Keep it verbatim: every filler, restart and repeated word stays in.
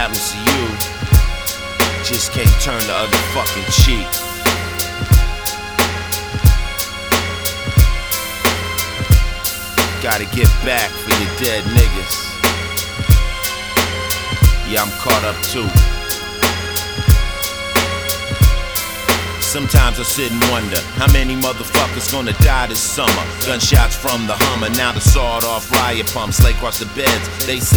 happens to you, just can't turn the other fucking cheek. Gotta get back for your dead niggas. Yeah, I'm caught up too. Sometimes I sit and wonder how many motherfuckers gonna die this summer. Gunshots from the Hummer, now the sawed-off riot pumps lay across the beds. They say